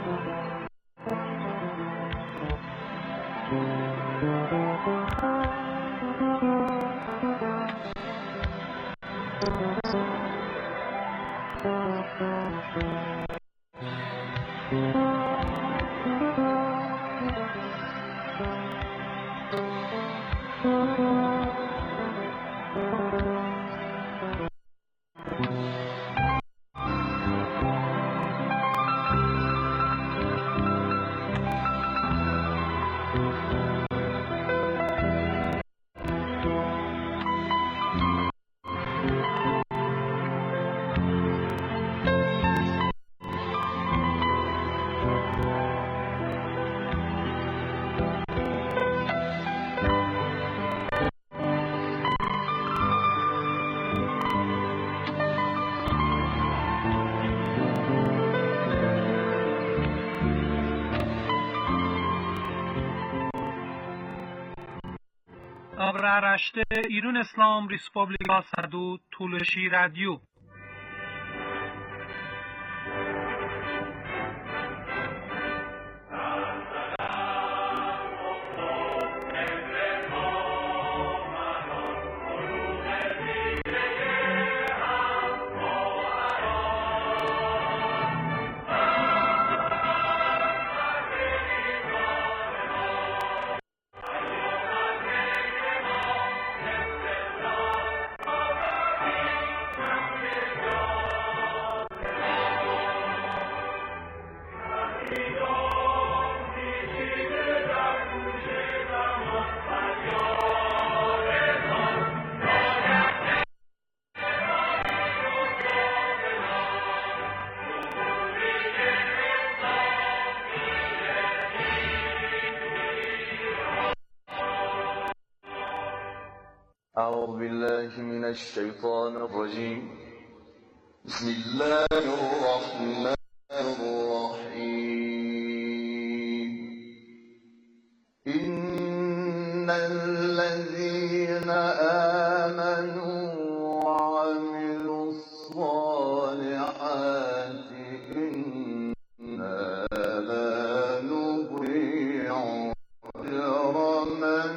Abraraște İran İslam Respublika Sadu Tuluşi Radyo. أعوذ بالله من الشيطان الرجيم بسم الله الرحمن الرحيم إن الذين آمنوا وعملوا الصالحات إنا لا نضيع أجر من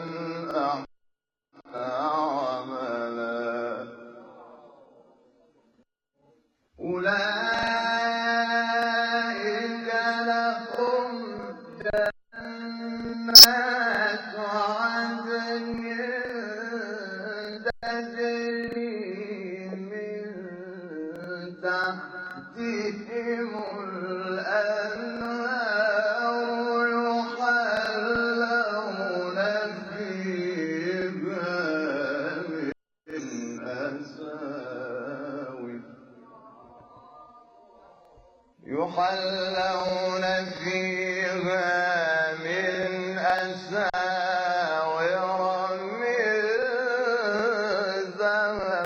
أولئك لهم جنات عدن تجري من تحتهم الأنهار يحلون فيها من أساور من ذهب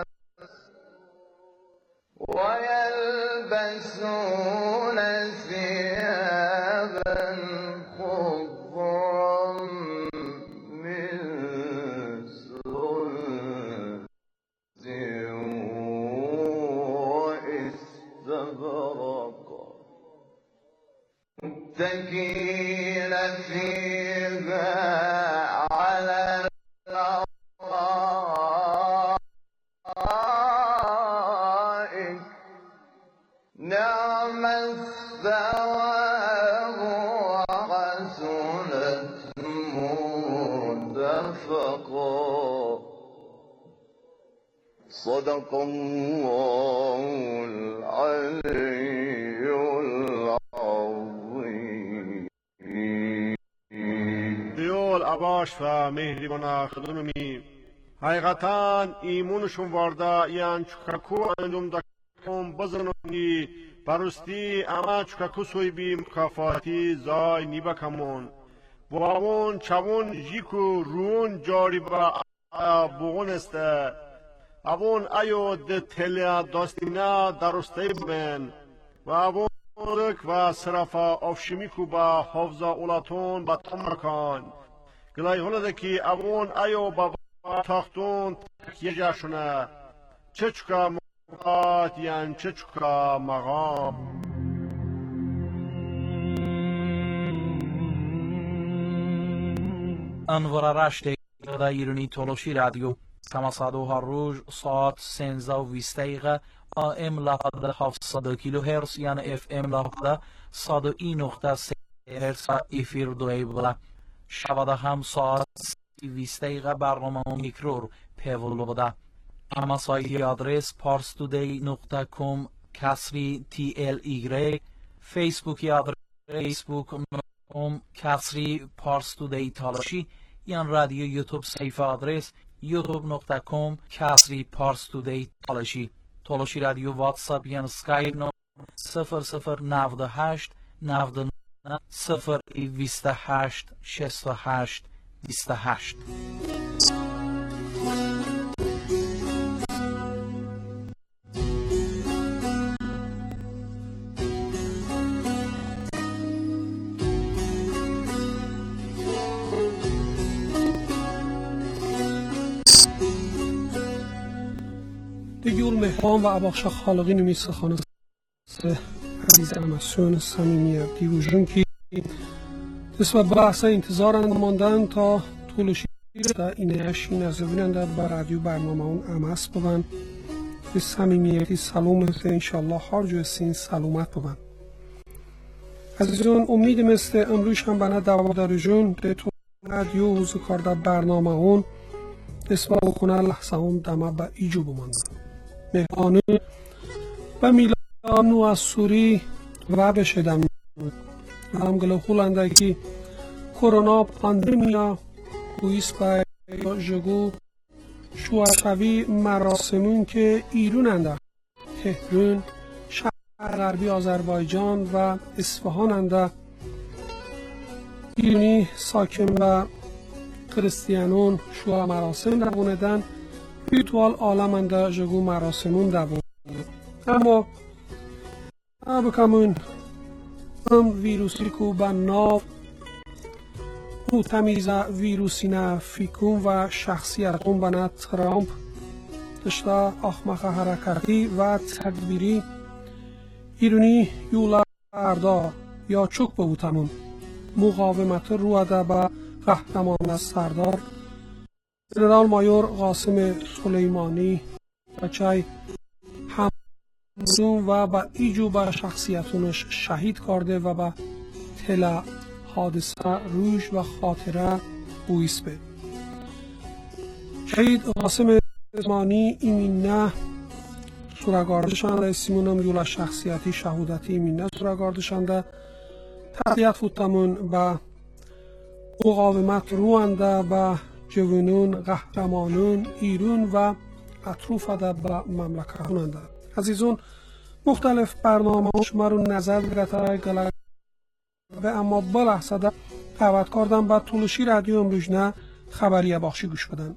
ويلبسون ثيابا خضرا من سندس واستبرق متكئين فيها على الأرائك نعم الثواب وحسنت مرتفقا صدق الله العلي العظيم. دیول عباش و مهریبان خدممی حقیقتا ایمونشون وارده یان چککو اندوم دکم بزرنونی برستی اما چککو سوی بی مکافاتی زای نیبکمون بوون چوون جیکو رون جاری با بوون استه اوون ایو ده تلیا داستینا درسته ببین و اوون رک و صرفا افشمیکو با حفظا اولاتون با تمرکان گلای هلدکی اوون ایو با تاختون تکیه شونه چچکا مقات یان چچکا مقام انور رشته در ایرانی تولوشی رادیو تماسادو هر روز ساعت 13:20 AM لحظه 700 کیلوهرتز یعنی FM لحظه 101.3 هرتز افیر دوی بلا شباده هم ساعت 20 برنامه میکرور پیول بوده. اما سایتی آدرس parstoday.com کسری TLY فیسبوکی آدرس facebook.com کسری parstoday تالاشی یان رادیو یوتیوب صفحه آدرس youtube.com کسری parstoday تالاشی تالاشی رادیو واتساپ یان اسکایپ 0098 99 028 68 28. دیگول مهران و عباقش خالقی نمیسه خانه عزیز امسون صمیمی دیوژن که نسبت به بحث انتظارند ماندن تا طول شیر در این اشین از بیننده بر رادیو برنامه اون امس ببن به صمیمیتی سلامت انشالله هر جو سین سلامت ببن عزیزان امید مثل امروز هم بنا دوادار جون به طول رادیو حضور کارده برنامه اون نسبت بکنه لحظه هم دمه به ایجو بمانده مهانه و میلانو از سوری و بشدم همگله خولنده که کرونا پاندمیا بویس با جگو شوشوی مراسمون که ایروننده تهران شهر غربی آذربایجان و اصفهاننده ایرانی ساکن و کریستیانون شوه مراسم دووندن ویرتوال عالمنده جگو مراسمون دووندن اما بکمون هم ویروسی کو با ناو او تمیز ویروسی نه فیکون و شخصیتون بنا ترامپ دشتا اخمخ حرکتی و تدبیری ایرانی یولا اردا یا چوک بودتمون مقاومت رواده با قهرمان سردار جنرال مایور قاسم سلیمانی بچای همزون و با ایجو با شخصیتونش شهید کرده و با تلا حادثه روش و خاطره بویس به شهید قاسم سلیمانی ایمینه سورگاردشانده سیمونم یولا شخصیتی شهودتی ایمینه سورگاردشانده تحلیت فوتمون با مقاومت روانده با جوانون قهرمانون ایرون و اطروف ده با مملکتوننده عزیزون مختلف برنامه شما رو نظر گرفته گلگ و اما با لحظه ده دعوت کردم با طولشی رادیو امروزنه خبریه باخشی گوش بدن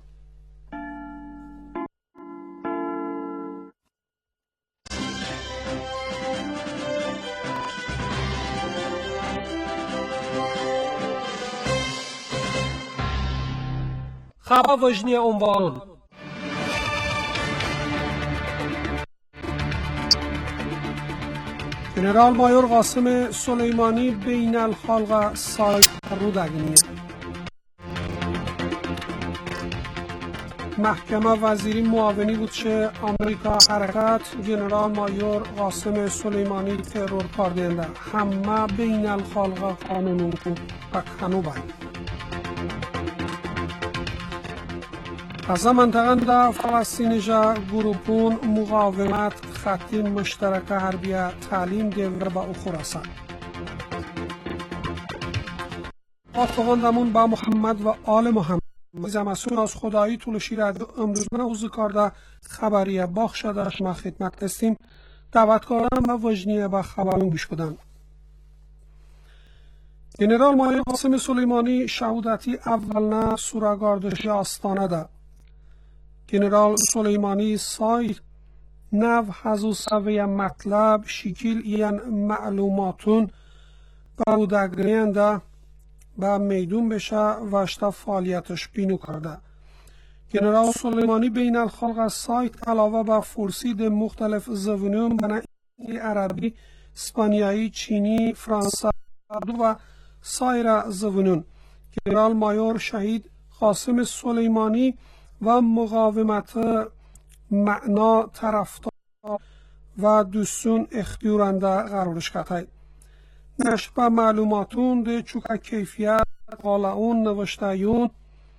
خبر وجنی عنوان جنرال مایور قاسم سلیمانی بین الخلق سایت رو دگنیه محکمه وزیری معاونی بود چه آمریکا حرکت جنرال مایور قاسم سلیمانی ترور کاردنده همه بین الخلق قانونون کو و کنو باید از منطقه در فلسطین جا گروپون مقاومت خطی مشترک حربیه تعلیم دور با خراسان آفغاندمون با محمد و آل محمد زمسون از خدایی طولشی رادیو امروز من حضور کرده خبریه باخ شده شما خدمت هستیم دعوت کردم و وجنیه با خبرون گوش بدن جنرال مایور قاسم سلیمانی شهودتی اولنا سورگاردشی آستانه ده جنرال سلیمانی سای نو حضو سوی مطلب شکل این معلوماتون برودگرینده به میدون بشه و اشتا فعالیتش بینو کرده جنرال سلیمانی بین الخلق سایت علاوه به فرسید مختلف زبانون بنا عربی، اسپانیایی، چینی، فرانسه و سایر زبانون گنرال مایور شهید قاسم سلیمانی و مقاومت معنا طرفدار و دوستون اختیارنده قرارش کردند. نشر معلوماتون ده چوکا کیفیت قالعون نوشتایون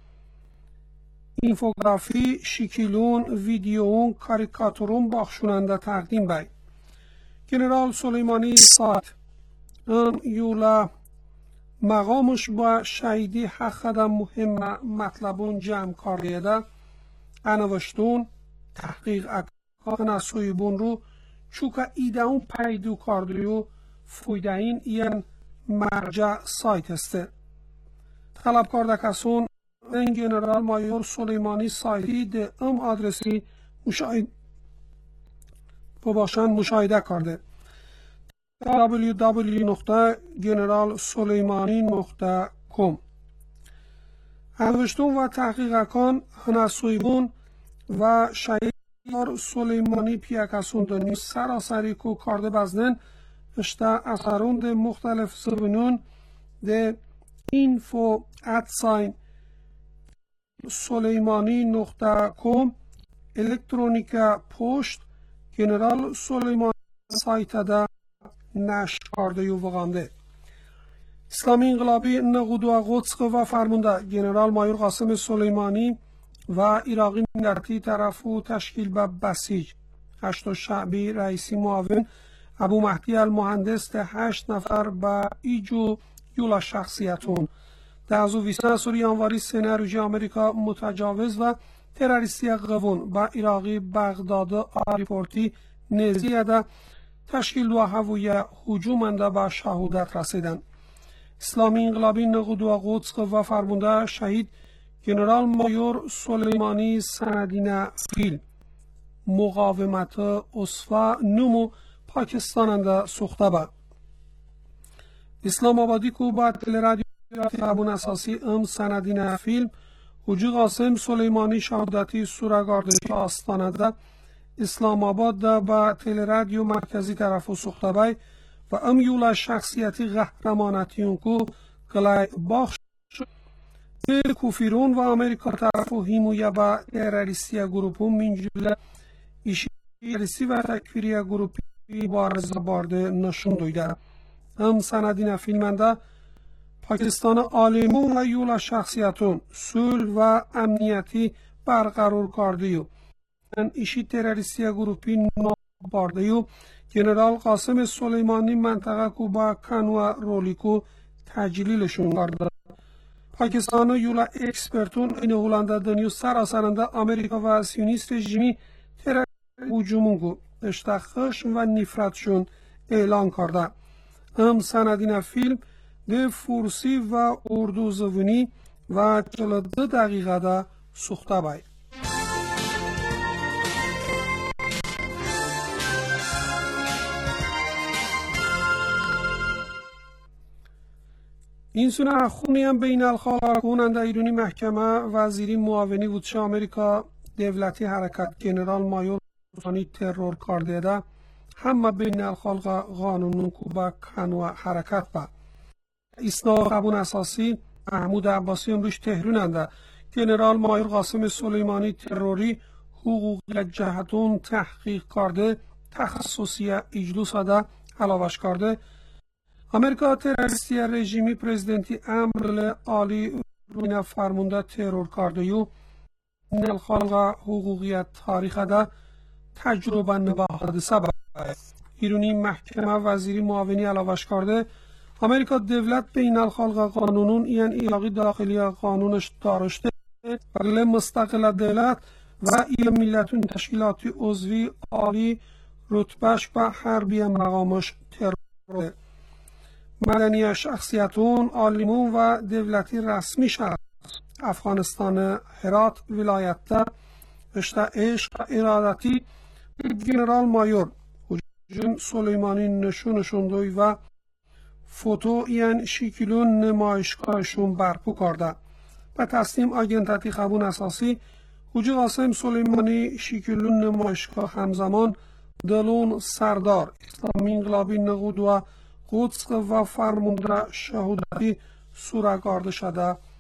اینفوگرافی شکلون ویدیوون کاریکاتورون باخشوننده تقدیم بای. گنرال سلیمانی ساعت یولا مقامش با شهیدی حق مهم مطلبون جمع کردیده انوشتون تحقیق اکا نسویبون رو چوکا ایده اون پیدو کردیو فویده این مرجع سایت استه. طلب کرده کسون این گنرال مایور سلیمانی سایتی ده آدرسی مشاهده کرده. www.generalsuleimani.com انوشتون و تحقیقکان هنسویبون و شهید سلیمانی پیاکسون دنیو سراسری کو کرده بزنن اشته اثرون ده مختلف زبانون ده info@suleimani.com الکترونیکا پشت گنرال سلیمانی سایت ده نشر کرده و وقانده. اسلامی انقلابی نقود و قدس و فرمانده گنرال مایور قاسم سلیمانی و عراقی ملتی طرف و تشکیل به بسیج 8 شعبی رئیسی معاون ابو مهدی المهندس ده 8 نفر با ایجو یولا شخصیتون ده از ویسن سوری انواری سنروژی آمریکا متجاوز و تروریستی قوون با عراقی بغداد آریپورتی نزیه ده تشکیل و هویه هجومنده به شهادت رسیدن. اسلامی انقلابی نقود و قدس و فرمانده شهید گنرال مایور سلیمانی سندین فیل مقاومت اصفا نمو پاکستاننده سوخته با. اسلام آبادی کو با تلرادیو خبون اساسی سندین فیلم حجی قاسم سلیمانی شهادتی سورگاردشی آستانده اسلام آباد ده با تلرادیو مرکزی طرف و سوخته بای و یولا شخصیتی قهرمانتیون کو گلای باخش کوفیرون و امریکا طرف و هیمویا با تروریستی گروپون منجوله ایشی و تکفیری گروپی بارز بارده نشون دویده. سندین فیلمنده پاکستان آلیمون و یولا شخصیتون صلح و امنیتی برقرار کردیو ایشی تروریستی گروپی باردیو گنرال قاسم سلیمانی منطقه کو با کنوا رولیکو تجلیلشون کرده. پاکستان و یولا اکسپرتون این هولنده دنیو سراسرنده امریکا و سیونیست رژیمی تروریستی هجومونگو اشتخش و نفرتشون اعلان کرده. سندین فیلم ده فارسی و اردو زبانی و 42 دقیقه ده سوخته بای. این سونه خونی هم بین الخالق کننده ایرانی محکمه وزیری معاونی وچه آمریکا دولتی حرکت گنرال مایور سانی ترور کرده ده همه بین الخالق قانونون کو با کنو حرکت با. اسنا قبون اساسی محمود عباسی امروز تهروننده گنرال مایور قاسم سلیمانی تروری حقوقی جهتون تحقیق کرده تخصصی اجلوس ده علاوش کرده امریکا تروریستی رژیمی پرزیدنتی امر عالی روی فرمانده ترور کرده یو نل خالق حقوقیت تاریخ ده تجربه نبا حادثه با ایرانی محکمه وزیری معاونی علاوش کرده امریکا دولت بین الخالق قانونون این ایلاقی داخلی قانونش دارشته ولی مستقل دولت و این ملتون تشکیلاتی عضوی عالی رتبهش و حربی مقامش ترور مدنی شخصیتون عالیمون و دولتی رسمی شد افغانستان هرات ولایت ده اشته عشق ارادتی گنرال مایور حجم سلیمانی نشونشون دوی و فوتو این شکلون نمایشگاهشون برپو کرده به تصمیم آگنتتی خبون اساسی حجی قاسم سلیمانی شکلون نمایشگاه همزمان دلون سردار اسلامی انقلابی نقود و قدس و فرمانده شهادتی سورگارده شده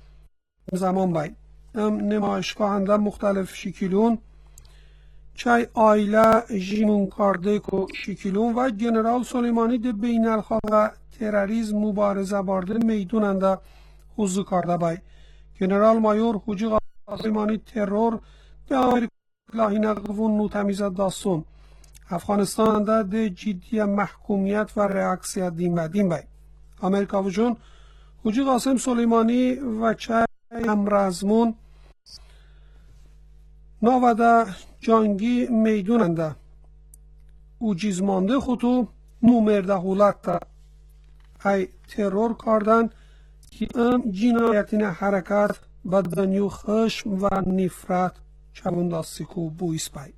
zaman bay. Nemaişgahında muhtelif şekilun çay aile jimun kardeko şekilun ve General Soleimani de beynelxalq terrorizm mübarize bardı meydunanda huzu karda bay. General Mayor Huci Soleimani terror de Amerika lahine qvun nutamiz داستون افغانستان ده جدی محکومیت و reaksiya دیم bay. Amerika vücun Huci Qasem Soleimani ve çay امرزمون ناوده جانگی میدوننده او جیزمانده خودو نومرده هولت ده ای ترور کردن که ام جنایتین حرکت بدنیو خشم و نفرت چونداستی کو بویس بای.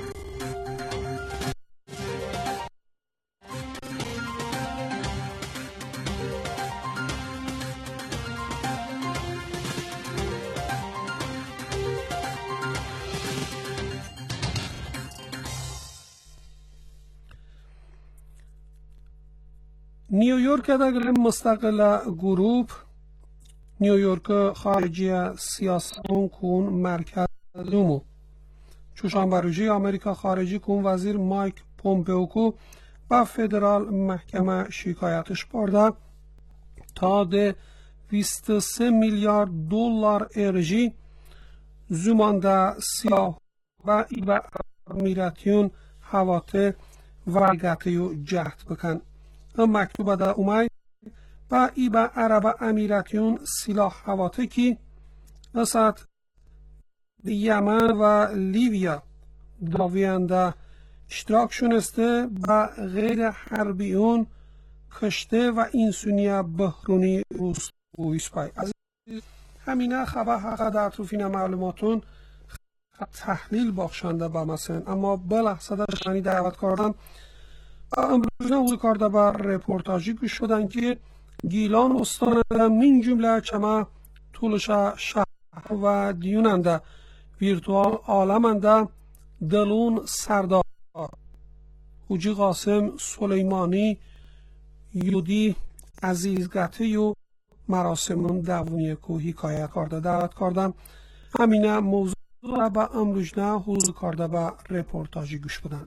نیویورک داخل مستقل گروپ نیویورک خارجی سیاستون کن مرکز دومو چوشان بروجی آمریکا خارجی کن وزیر مایک پومپئو با فدرال محکمه شکایتش برده تا ده 23 میلیارد دلار ارجی زمانده سیاه و امیراتیون حواته و گتیو جهد بکن. مکتوب دا اومای با ای با عرب امیراتیون سلاح حواته کی اسد یمن و لیبیا داویانده اشتراک شونسته با غیر حربیون کشته و اینسونیا بحرونی روس بویس پای. از همینه خبر حقا در اطرافین معلوماتون تحلیل بخشنده با مثلا اما بلحظه داشتنی دعوت کردم امروز حضور کرده بر رپورتاجی گوش شدن که گیلان استان من جمله چما طولش شهر و دیوننده ویرتوال عالمنده دلون سردار حوجی قاسم سلیمانی یودی عزیزگته و مراسمون دوونی که حکایت کرده دعوت کردم همینه موضوع را با امروز حضور کرده بر رپورتاجی گوش بدن.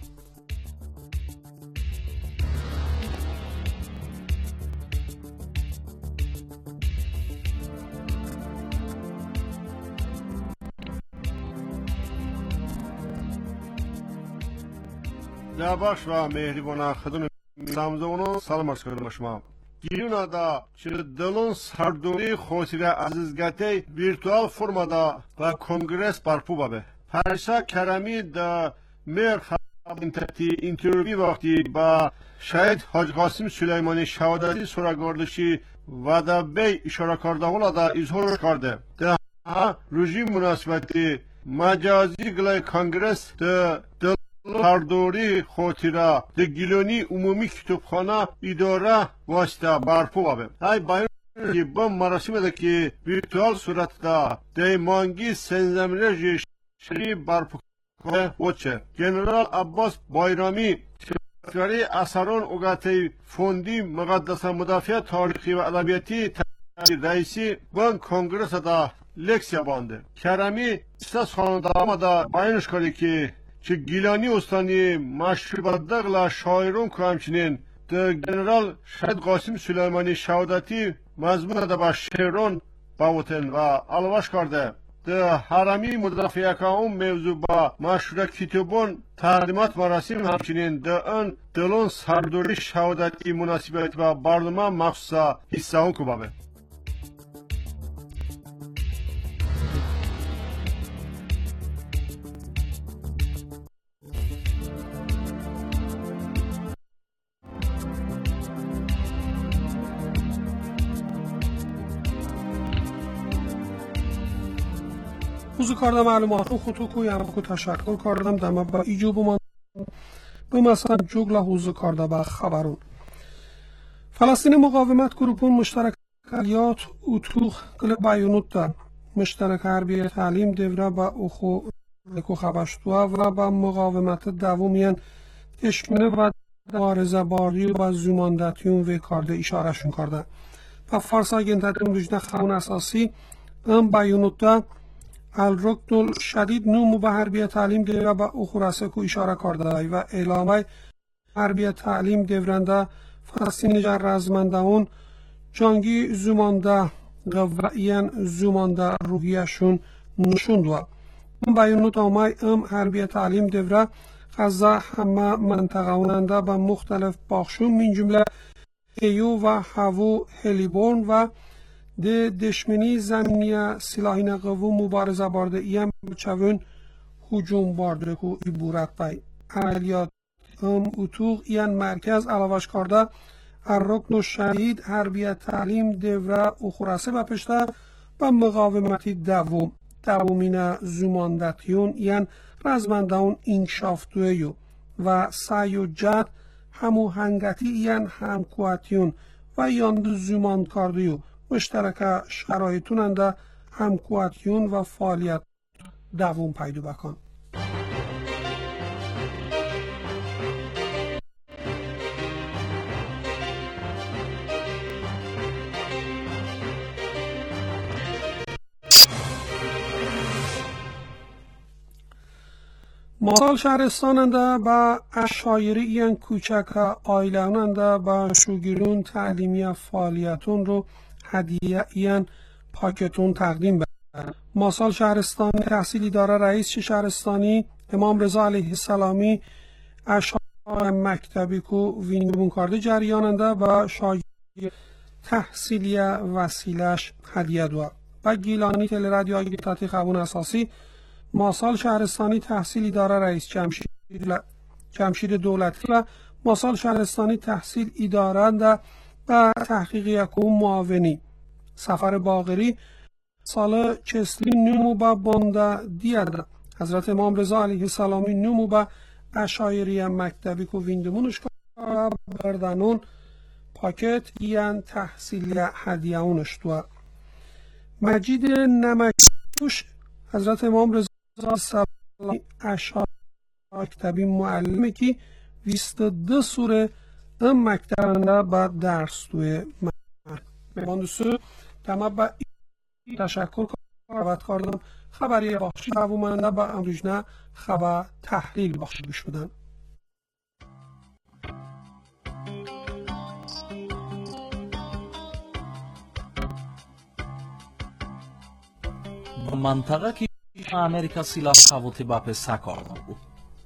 لباش و مهربان خدمت سامزونو سلام عرض کردم شما. گیلونا دا چه دلون سردوری خوشیده عزیزگته ویرتوال فرمادا و کنگرس برپو بابه. پرشا کرمی دا میر خبرنتتی اینترویو وقتی با شهید حاج قاسم سلیمانی شهادتی سراغاردشی و دا بی اشاره کرده اولا دا اظهار کرده. دا رژیم مناسبتی مجازی گلای کنگرس دا سردوری خاطره ده گیلانی عمومی کتابخانه اداره واسطه برپو بابه. های باید که با مراسم ده که ویرتوال صورت ده مانگی سنزمینه شری برپو کنه وچه. جنرال عباس بایرامی سکرتری اثران اوگاتی فوندی مقدس مدافع تاریخی و ادبیاتی رئیسی بان کنگرس ده لکسیا بانده. کرمی ساز خاندامه ده باینش کاری که چه گیلانی استانی مشهور بدقل شاعرون که همچنین ده جنرال شهید قاسم سلیمانی شهادتی مضمون ده با شعرون باوتن و علواش کرده ده حرمی مدافع که اون موضوع با مشهور کتابون تعلیمات مراسم همچنین ده اون دلون سردوری شهادتی مناسبت با برنامه مخصوص حصه اون که بابه. حضور کردم معلوماتون خودتو کویم که تشکر کردم دم با ایجوب من به مثلا جوگل حضور کرده با خبرون فلسطین مقاومت گروپون مشترک علیات اوتوخ کل بیانوت دار مشترک حربی تعلیم دوره با اخو خبشتوه و با مقاومت دومین اشمنه و مبارزه باری و زماندتیون و کارده اشارهشون کرده و فارس آگنتتون وجود خبرون اساسی ام بیانوتا الرکن الشدید نومو به حربیه تعلیم دیره به اخورسه کو اشاره کرده و اعلامه حربیه تعلیم دیورنده فلسطین جر رزمندهون جانگی زمانده قوائیان زمانده روحیشون نشوند و ام بیانوتا امای ام حربیه تعلیم دیوره غزه همه منطقه اوننده به مختلف باخشون من جمله ایو و هوو هلیبورن و ده دشمنی زمینی سلاحین قوو مبارزه بارده ایم چون هجوم بارده که ایبورت بای عملیات اتوق این مرکز علاوش کرده الرکن الشدید حربیه تعلیم دوره اخورسه بپشته و مقاومتی دومین زماندتیون این رزمندهون اینکشافتویو و سعی و جد همو هنگتی این همکواتیون و یاند زمان کاردیو مشترک شرایطوننده همکواتیون و فعالیت دوم پیدا بکن. ماسال شهرستاننده با اشایری این کوچک آیلاننده با شوگیرون تعلیمی فعالیتون رو هدیه این پاکتون تقدیم برد. ماسال شهرستان تحصیلی داره رئیس شهرستانی امام رضا علیه السلامی اشای مکتبی کو وینگمون کارده جریاننده با شاگرد تحصیلی وسیلش هدیه دو و گیلانی تل رادیو آگیتاتی خبون اساسی ماسال شهرستانی تحصیلی داره رئیس جمشید دولتی و ماسال شهرستانی تحصیل ادارنده و تحقیق یکم معاونی سفر باقری سال چسلی نمو با بانده دیده حضرت امام رضا علیه السلامی نمو با اشایری مکتبی که ویندمونش بردنون پاکت این تحصیلی هدیه اونش دو مجید نمکوش حضرت امام رضا سلامی اشایری مکتبی معلمه که 22 سوره ام مکتبنده با درس توی مهماندوسو تمام با تشکر کردم خبری بخشی دومنده با امروزنه خبر تحلیل بخشی گوش بدن. منطقه که امریکا سلاح هواتی با سکار بود.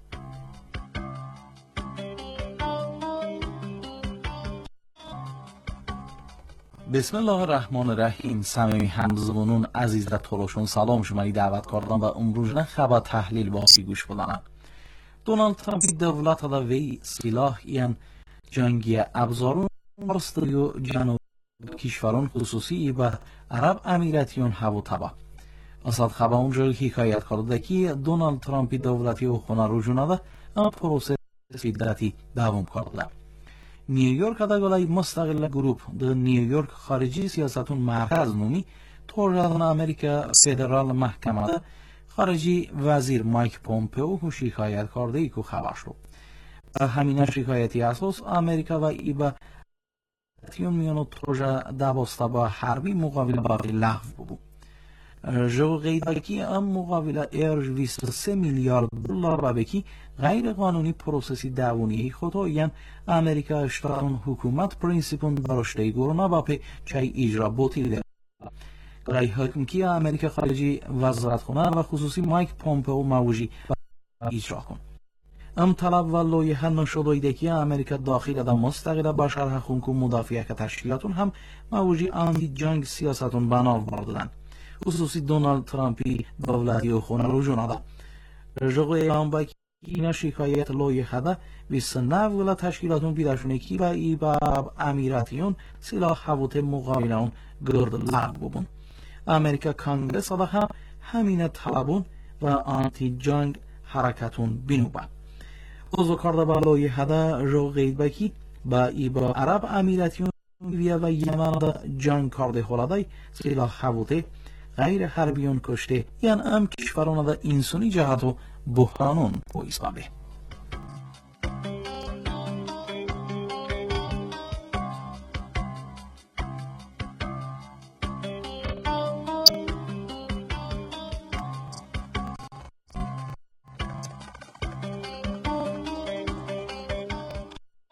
بسم الله الرحمن الرحیم. صمیمی همزبانون عزیز و تلاشون سلام شمایی دعوت کردم و امروزنه خبر تحلیل باسی گوش بدن. دونالد ترامپ دولت دا وی سلاح این جنگی ابزارون برستریو جنوب کشوران خصوصی و عرب امیراتیون هوا تبا اصاد خبر اونجا حکایت کرده که دونالد ترامپ دولتی و خونه روجونه ده اما پروسه شدتی دوام کرده. نیویورک دا گلای مستقل گروپ د نیویورک خارجی سیاستون مرکز نومی تورجان امریکا فدرال محکمه خارجی وزیر مایک پومپئو کو شکایت کرده ای که خبر شد. همین شکایتی اساس امریکا و ایبا تیون میانو پروژه دواسته با حربی مقابل باقی لغو بود. جو قیداکی ام مقابل ارج 23 میلیارد دلار و بکی غیر قانونی پروسسی دوونی خودو یعن امریکا اشتاتون حکومت پرینسیپون برشته گرونا با پی چای اجرا بوتیده. گرای حکم کی امریکا خارجی وزارت خونه و خصوصی مایک پومپئو موجی اجرا کن. ام طلب و لویه نشدویده که امریکا داخل دا مستقل با شرح خونکو مدافعه که تشکیلاتون هم موجی آنتی جنگ سیاستون بنا بردن. خصوصی دونالد ترامپی دولتی و خونه رو جناده. رجوع اعلام با این شکایت لوی خدا 29 ولا تشکیلاتون پیداشونه کی و ای با امیراتیون سلاح هوت مقابل اون گرد لغو ببون. امریکا کانگرس دا هم همین طلبون و آنتی جنگ حرکتون بینوبن. اوزو کرده با لوی خدا جو غید بکی با ای با عرب امیراتیون و یمن دا جنگ کرده خلادای سلاح هوت غیر حربیون کشته یعنی ام کشوران دا انسانی جهت و بحرانون پویسابه.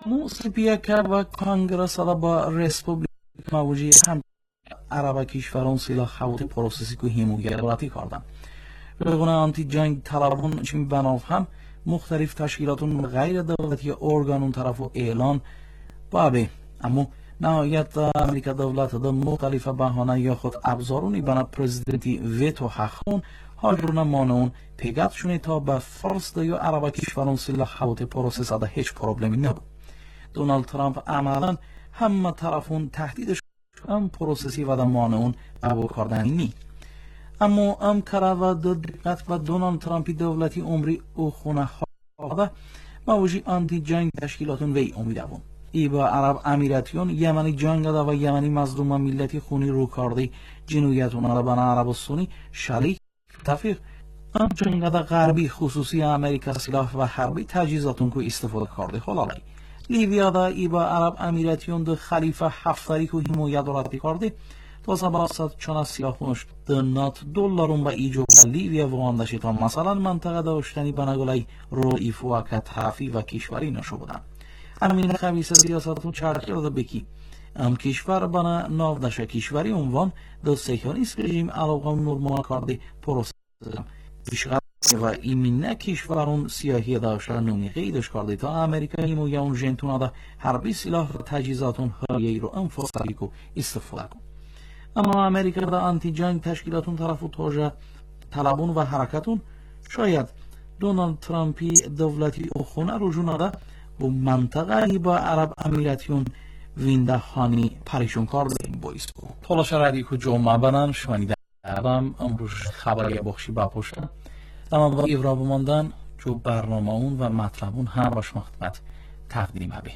مو سپیاکر و کانگرس با رسپوبلیک موجی هم عرب کشوران سلاح خواهد پروسسی که هموگراتی کردن. رغم آنتی جنگ طلبان چین بناف هم مختلف تشکیلاتون غیر دولتی ارگانون طرفو اعلان بابه، اما نهایت امریکا دولت دا مختلف بهانه یا خود ابزارونی بنا پرزیدنتی ویتو حقون هاجرون مانون پیگات شونه تا به فرست یا عرب کشوران سلاح خواهد پروسس دا هیچ پروبلمی نبود. دونالد ترامپ عملا همه طرفون تهدیدش هم پروسسی و دا مانون قبول کردنی نی. اما ام کرا و دقت و دونالد ترامپی دولتی عمری او خونه خواهده موجی آنتی جنگ تشکیلاتون وی امیدوون. ای با عرب امیراتیون یمنی جنگ دا و یمنی مظلوم ملتی خونی رو کردی جنویتون عربان عرب و سونی شریک تفیق ام جنگ دا غربی خصوصی امریکا سلاح و حربی تجهیزاتون که استفاده کرده خلالی. لیبیا دا ای با عرب امیراتیون دا خلیفه حفتری که حمایت راتی کرده تا سباسط چون سیاهونش دنات دلارون با ایجو لیبیا واندشی تا مثلا منطقه داشتنی بناگلای رو ایفو که طرفی و کشوری نشو بودن. همین خبیث سیاستون چرخی را بکی ام کشور بنا ناو دشه کشوری عنوان دو سیکانیست رژیم علاقه نورمال کرده پروسس بیشتر و ایمینه کشورون سیاهی داشتن نومی قیدش کرده تا امریکایی مویا اون جنتون دا حربی سلاح و تجهیزاتون هایهی رو انفاستری کو استفاده کن. اما امریکا دا آنتی جنگ تشکیلاتون طرفو توجه طلبون و حرکتون شاید دونالد ترامپی دولتی اخونه رجوع نده و منطقه با عرب امیراتیون وینده خانی پریشون کرده این باعث بود. تلاش ردی که جمعه بنان شمانیده ادم امروز خبری بخشی بپوشن اما با ایورا بماندن جو برنامه اون و مطلبون هم باش مختمت تقدیم هبه.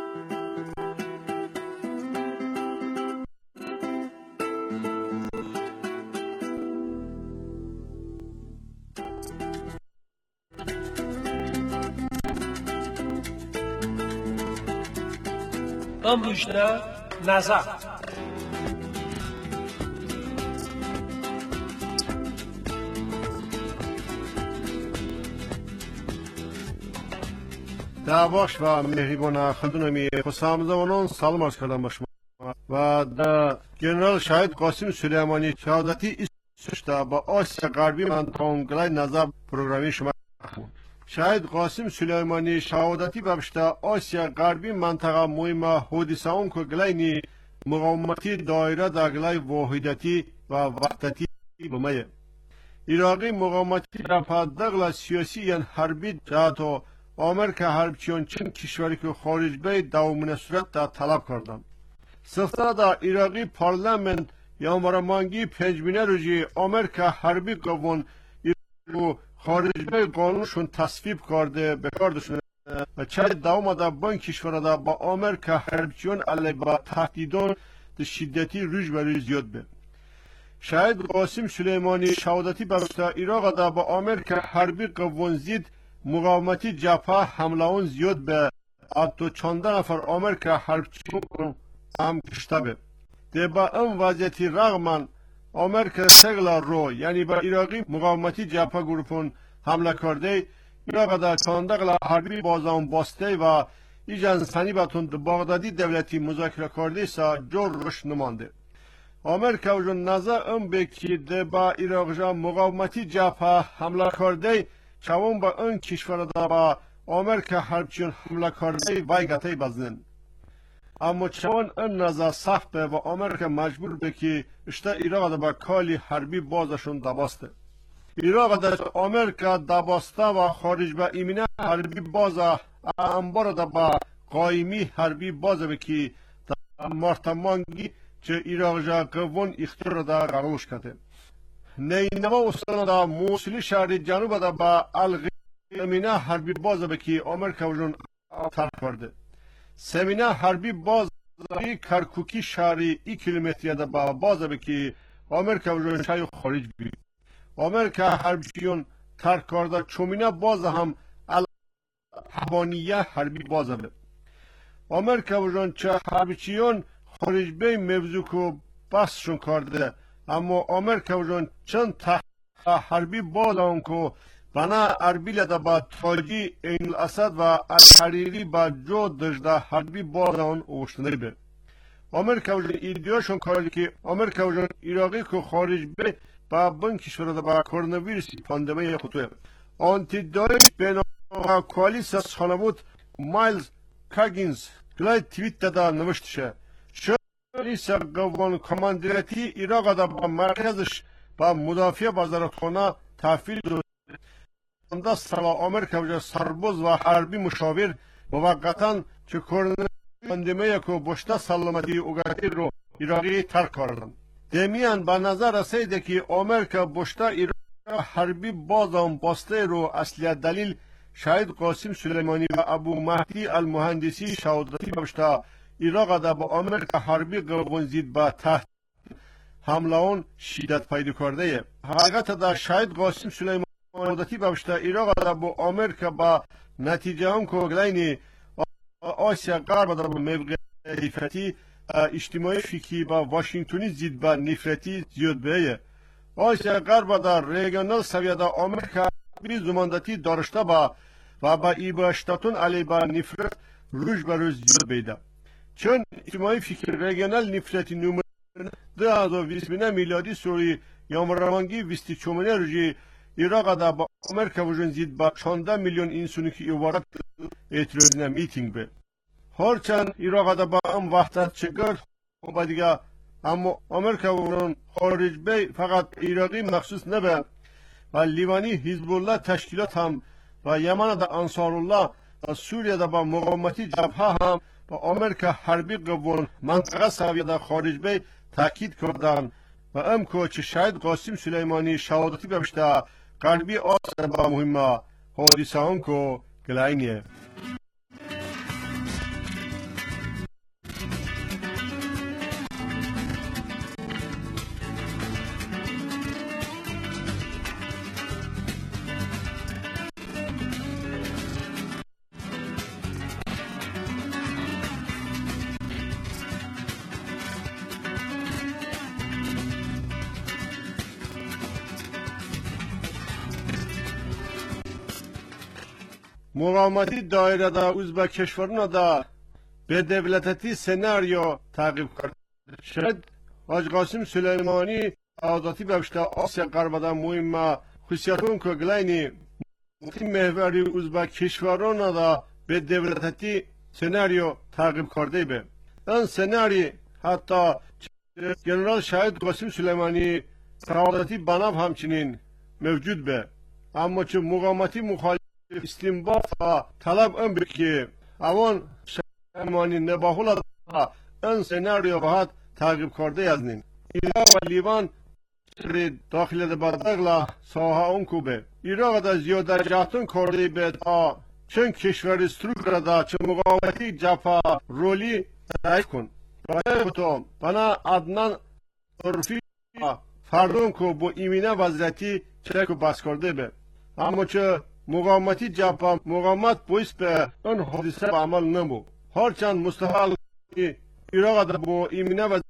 امروزنه نظر دعواش و مهریبان خدونمی خسامزوانان سلام عرض کردم با شما و در جنرال شاهد قاسم سلیمانی شهادتی استشتا با آسیا غربی من تانگلای نظر پروگرامی شما شاهد قاسم سلیمانی شهادتی ببشتا آسیا غربی منطقه مهم حدیثه اون که گلای مقاومتی دایره در گلای واحدتی و وحدتی بمایه عراقی مقاومتی در پدغل سیاسی یعنی حربی جهت آمریکا حربچیان چند کشوری که خارج به دوامین صورت در طلب کردن. سفته در عراقی پارلمان یا مرمانگی پنجمینه روزی آمریکا حربی قوان و خارج به قانونشون تصویب کرده به کاردشون و چند دوام در بان کشور در با آمریکا حربچیان علی با تهدیدان شدتی روز به روز زیاد به. شاهد قاسم سلیمانی شهادتی برسته عراق در با آمریکا حربی قوان زید مقاومتی جبهه حمله اون زیاد به حتی چند نفر آمریکا حربچیان هم کشته به. ده با این وضعیتی رغم آمریکا سگلا رو یعنی با عراقی مقاومتی جبهه گروپون حمله کرده عراق در کاندقل حربی بازان باسته و ایجانسانی باتون بغدادی دولتی مذاکره کرده سا جور رشد نمانده. آمریکا و جون نظر ام بکی ده با عراق جا مقاومتی جبهه حمله کرده چون با اون کشور دا با آمریکا حربچیان حمله کرده وایگته بزنن. اما چون این نظر سخت و آمریکا مجبور به که اشتا عراق دا با کالی حربی بازشون دباسته. عراق دا آمریکا دباسته و خارج به ایمینه حربی بازه انبار دا با قایمی حربی بازه بکی دا مرتمانگی چه عراق جا قوان اختیار دا قرارش کرده. نینوا استان دا موصلی شهر جنوب دا با الغیمینه حربی بازه بکی آمریکا وجون ترک کرده. سمینه حربی بازه کرکوکی شهری 1 کیلومتری دا با بازه بکی آمریکا وجون شای خارج بی. آمریکا حربیون ترک کرده چومینه بازه هم الحبانیه حربی بازه بی. آمریکا وجون چه حربیون خارج بی موضوع کو بسشون کرده اما آمریکا وجون چند حربی بالا اون که بنا اربیل دا با تاجی این الاسد و الحریری با جو دجده حربی بازان اوشتنه به امریکا و ایدیاشون کاری که امریکا و عراقی که خارج به با بن کشور دا با کرونا پاندمی خطوه آنتی دایش بین کوالیس سالموت مایلز کاگینز گلای تویت دا نوشتشه شلیس قوان کماندیراتی عراق دا با مرکزش با مدافع وزارتخانه تحویل داد. انداز سلا امریکا و سرباز و حربی مشاور موقتا که کرونا پاندمی که بشته سلامتی اوگاتی رو عراقی ترک کردند. دمیان به نظر رسیده که امریکا بشته عراق حربی بازم باسته رو اصلی دلیل شهید قاسم سلیمانی و ابو مهدی المهندسی شهادتی بشته عراق دا با امریکا حربی قوان زید با تحت حمله اون شدت پیدا کرده. حقیقت دا شهید قاسم سلیمانی شهادتی بشته عراق دا با امریکا با نتیجه هم که گلین آسیا غرب دا با موقع نفرتی اجتماعی فکری با واشنگتنی زید با نفرتی زیاد بیه. آسیا غرب دا ریگنال سویه دا امریکا بی زماندتی داشته با و با ایباشتاتون علی با نفرت روش بر روز زیاد بیده. چون اجتماعی فکر ریگنال نفرتی نمره 2020 میلادی سوری یامرمانگی 24 روزی عراق دا با امریکا وجود زید با 14 میلیون انسانی که عبارت اعتراض میتینگ به. هرچند عراق دا با ام وحدت چگرد و دیگه اما امریکا وجود خارج بی فقط عراقی مخصوص نبه و لیوانی حزب الله تشکیلات هم و یمن دا انصار الله و سوریه دا با مقاومتی جبهه هم با امریکا حربی قوان منطقه سویه دا خارج بی تاکید کردن و امکو چه شاید قاسم سلیمانی شهادتی ببشته غربی آسان با مهمه حادثه هم که گلینیه. مقاومتی دایره دا ازبک کشورنا دا به دولتی سناریو تعقیب کرد. شاید حاج قاسم سلیمانی آزادی ببشته آسیا غرب دا مهمه خصوصیتون که گلینی محوری ازبک کشورنا دا به دولتی سناریو تعقیب کرده به. این سناری حتی جنرال شاید قاسم سلیمانی سعادتی بناب همچنین موجود به. اما چه مقاومتی مخالف استنباط و طلب ام که اوان شمانی نباهولا این سناریو باید تعقیب کرده از نیم. عراق و لیوان داخل بدغلا ساها اون کوبه. عراق دا زیاده جهتون کرده به تا چند کشور استروک را دا چه مقاومتی جبهه رولی تایید کن. برای خودم بنا عدنان عرفی فردون که با ایمینه وزیرتی چه که بس کرده به. اما چه مقاومتی جبهه مقاومت باعث به اون حادثه به عمل نمو. هرچند مستحال عراق دا با ایمینه و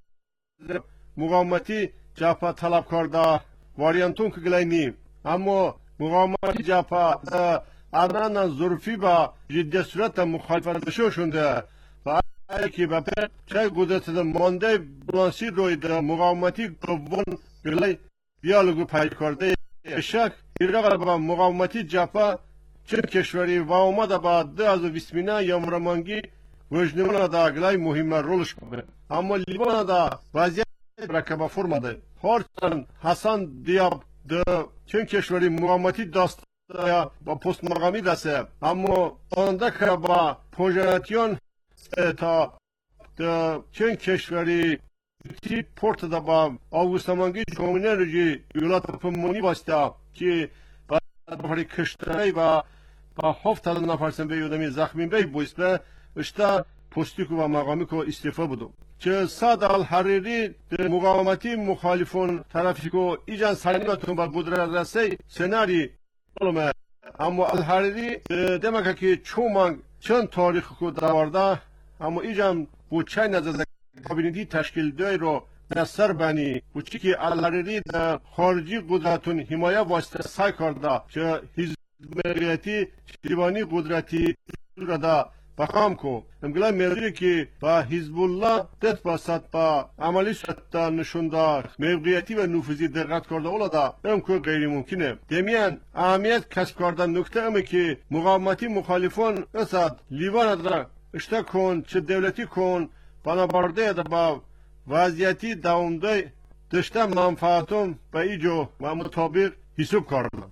مقاومتی جبهه طلب کرده واریانتون که گلینی اما مقاومتی جبهه دا عدنان ظرفی با جدی صورت مخالفت شونده و که به چه قدرت مانده بلانسی روی دا مقاومتی قوان گلی دیالوگو پید کرده شک عراق با مقاومتی جبهه چند کشوری و آمده با 2020 یامرمانگی وجنمان دا گلای مهم رولش کنه اما لیوان دا وضعیت رکبه فرماده هرچند حسن دیاب دا چند کشوری مقاومتی دست با پست مقامی دسته اما آنده که با پوژناتیون تا دا چند کشوری تی پورت دا با آوگوستمانگی چومینه رجی یولات پمونی باسته که با کشتنی و با 7,000 نفرسن به یودمی زخمی بی بویست به اشتا پستیکو و مقامی که استعفا بودو که سعد الحریری مقاومتی مخالفون طرفی که ایجان سریناتون با قدرت رسی سناری علمه اما الحریری دمکه که چومانگ چند تاریخ که دوارده اما ایجان بود چای نزد کابینتی تشکیل دوی رو نصر بنی و چی که الریری در خارجی قدرتون حمایه واسطه سعی کرده که حزب ملیتی شیبانی قدرتی را دا بخام کو امگلا میری که با حزب الله دست بسات با عملی ستا نشونده موقعیتی و نفوذی دقت کرده اولا دا امکو غیر ممکنه دمیان اهمیت کسب کردن نکته امه که مقاومتی مخالفون اسد لیوان را اشته کن چه دولتی کن بنابرده دا با وضعیتی دوامده داشته منفعتون به ایجو و مطابق حساب کردن.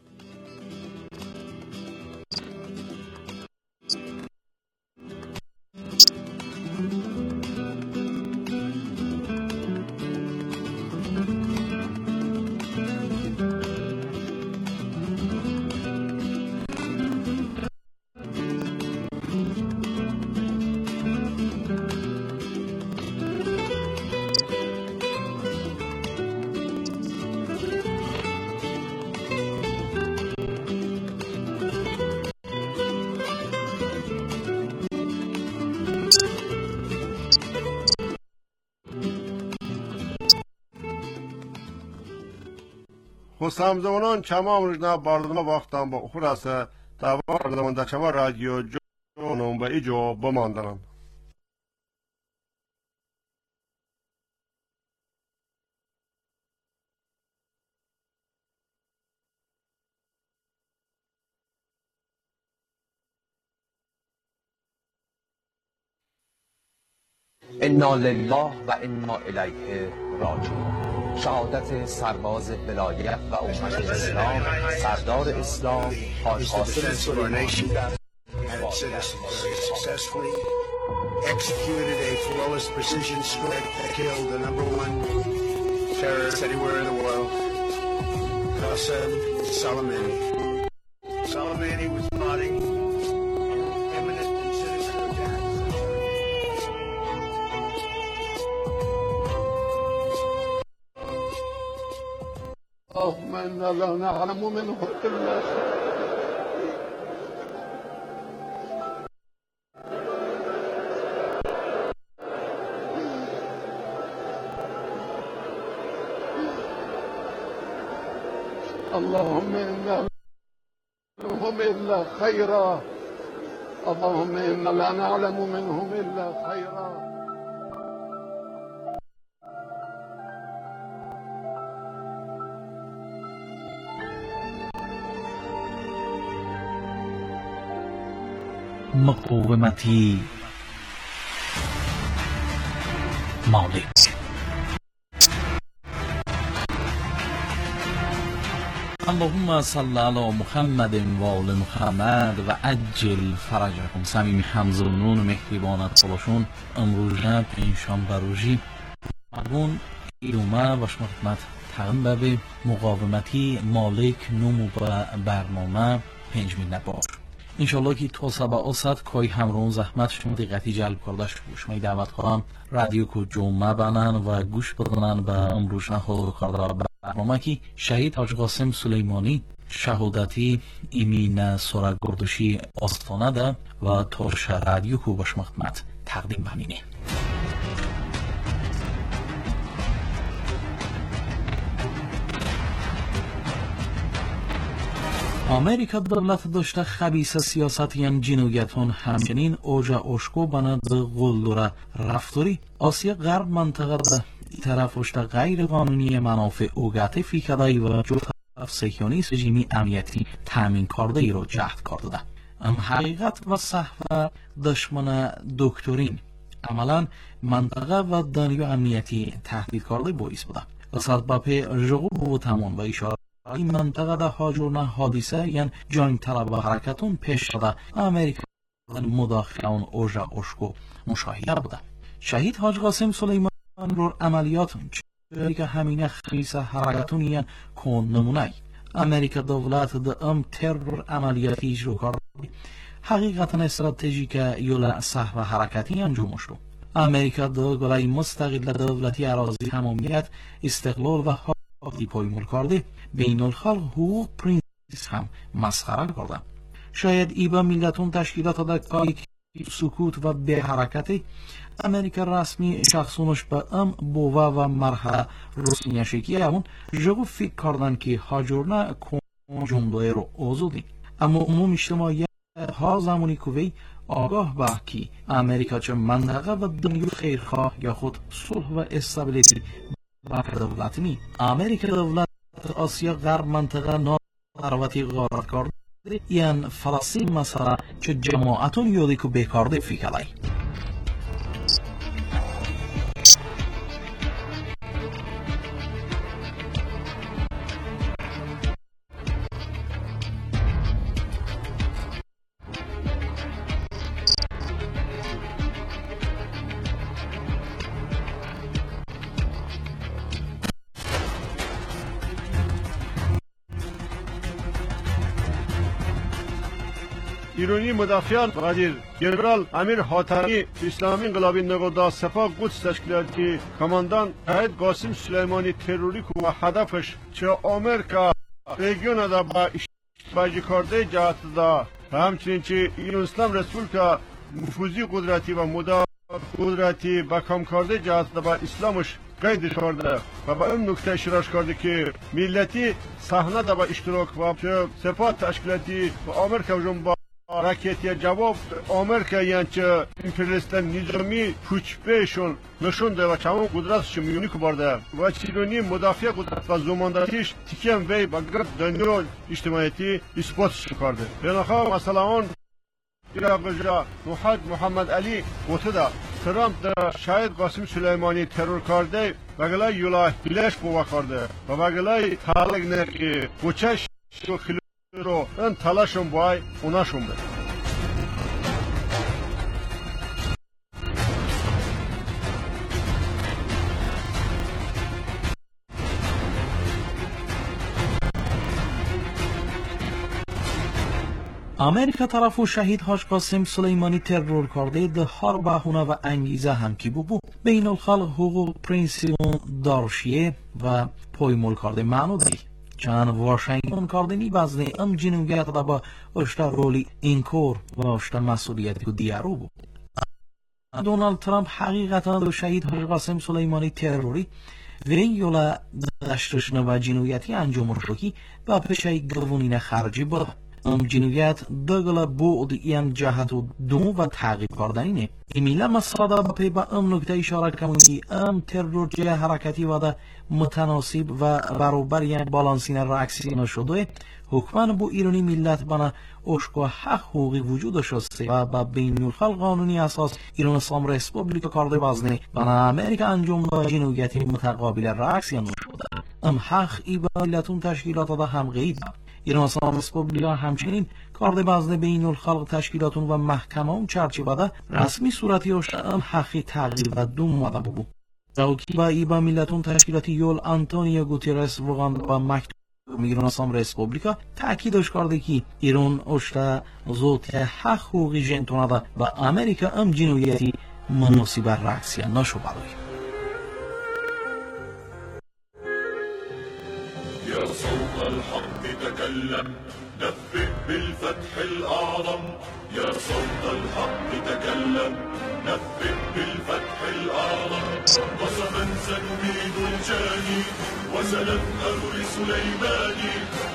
همزمانان چما رجنا باردما وقتم با خلاصه دوار دمان در چما رادیو جونم و ایجو بماندنم. انا لله و انا الیه راجعون. شهادت سرباز ولایت و امت اسلام سردار اسلام حاج قاسم سلیمانی executed a flawless precision strike that killed the #1 terrorist anywhere in the world, Qasem Soleimani. Soleimani was plotting imminent and sinister attack. اللهم إنا لا نعلم منه إلا اللهم إنا منهم إلا خيرا اللهم إنا لا نعلم منهم إلا خيرا. مقاومتی مالک اللهم صل علی محمد و آل محمد و عجل فرجهم. صمیم همزمانان مهربانت باشون امروزه پنجشنبه روزی مردون ایرومه و شما خدمت تقدیم به مقاومتی مالک نمو برنامه 5 منت بار انشالله که تا سبا آسد کای همرون زحمت شما دقیقی جلب کرده شما دعوت کنم رادیو کو جمعه بنن و گوش بدنن به امروزه ها کرده برنامه که شهید حاج قاسم سلیمانی شهادتی ایمین سورا گردشی آستانه ده و تارش رادیو کو به شما خدمت تقدیم بمینه. آمریکا دولت داشته خبیث سیاستی جنویتون همچنین اوجا اوشکو بند غلدوره رفتاری آسیا غرب منطقه ده طرف اشته غیر قانونی منافع اوگاته فیکدهی و جو طرف سیکیونیست رژیمی امنیتی تامین کرده ای رو جهد کرده ده. حقیقت و صحوه دشمن دکترین عملا منطقه و دنیا امنیتی تهدید کرده باعث بوده. سبب جغب و تمام و اشاره این منطقه ده هاجرنا حادثه یعنی جنگ طلب و حرکتون پیش شده امریکا مداخله اون اوجا اوشکو مشاهده بوده. شهید حاج قاسم سلیمانی رو عملیاتون چه که همینه خیصه حرکتون یعنی کن نمونه امریکا دولت ده ترور عملیاتی اجرا کرده حقیقتا استراتژیک یولا صحو حرکتی انجام شد. امریکا ده گلای مستقل دولتی اراضی تمامیت استقلال و حاکی پایمال کرده بین الخلق حقوق پرینسیپ هم مسخره کرده. شاید ای با ملتون تشکیلات در کاری سکوت و به حرکت امریکا رسمی شخصونش به بووا و مرحله رسمیشکی همون جگو فکر کردن که هاجورنا جمله رو آزودی. اما عموم اجتماعی ها زمانی که وی آگاه به که امریکا چه منطقه و دنیا خیرخواه یا خود صلح و استابیلیتی با دولت نی. امریکا دولت آسیا غرب منطقه ناروتی غارت کرده یعنی فلسطین مثلا چه جماعتون یادی که بیکارده فکرای. ایرانی مدافعان قدیر جنرال امیر حاتمی اسلامی انقلابی نقدا سپاه قدس تشکیلاتی کماندان قائد قاسم سلیمانی تروریک و هدفش چه آمریکا رژیون دا با اشتباهی کرده جهت دا و همچنین چه ایران اسلام رسپولیکا نفوذی قدرتی و مدافع قدرتی با کم کرده جهت دا با اسلامش قید کرده و با این نکته اشاره کرده که ملتی صحنه دا با اشتراک و سپاه تشکیلاتی و آمریکا با راکتی جواب آمریکا یعنی چه امپریالیستان نظامی پوچپیشون نشون ده و چمون قدرتش میونی که برده و چیرونی مدافع قدرت و زماندارتیش تکیم وی با گرد دنیا اجتماعیتی اثباتش کرده. بناخواه مثلا اون ایرابجا محمد علی گوته ترامپ در شاید قاسم سلیمانی ترور کرده و گلای یولا هیلش بوا کرده و گلای تالگ نرکی بچش و خیلی رو این تلاشم بای اوناشم ده. امریکا طرف و شهید هاش قاسم سلیمانی ترور کرده ده هر بهونه و انگیزه هم کی بو بین الخلق حقوق پرینسیپون دارشیه و پایمال کرده معنو دی چند واشنگتن کردنی بازنه ام جنوبیت دا با اشتا رولی اینکور و اشتا مسئولیتی که دیارو بود. دونالد ترامپ حقیقتا دو شهید هاش قاسم سلیمانی تروری وی یولا دشتشنه و جنوبیتی انجام رشوکی و پشای گلوونین خارجی بود. ام جنوبیت دگل بود این جهت و دو و تعقیب کردنینه. ایمیلا مسئله با پی با ام نکته اشاره کمونی ام ترور جه حرکتی و دا متناسب و برابر یک بالانسین رأکسی نشده حکمان بو ایرانی ملت بنا اشکا حق حقوقی وجود شسته و با بین الخلق قانونی اساس ایران اسلام رسپوبلیک کرده بازنه بنا امریکا انجام دا جنوبیتی متقابل رأکسی نشده ام حق ای با ملتون تشکیلات دا هم غیب ایران اسلام رسپوبلیک همچنین کارده بازنه بین الخلق تشکیلاتون و محکمه اون چرچی بده رسمی صورتی اشتا ام حقی تغییر و دوم ماده بو راوکی با ای با ملتون تشکیلاتی یول آنتونیو گوتیرس وگان با مکتوب ایران اسلام رسپوبلیکا تأکیدش کرده که ایران اشتا زوت حق حقوقی جنتونه ده و امریکا ام جنوبیتی مناسب رأکسیه نشو برای يا صوت الحق تكلم نبئ بالفتح الأعظم يا صوت الحق تكلم نبئ بالفتح الأعظم قسما سنبيد الجاني وسنذهب لسليماني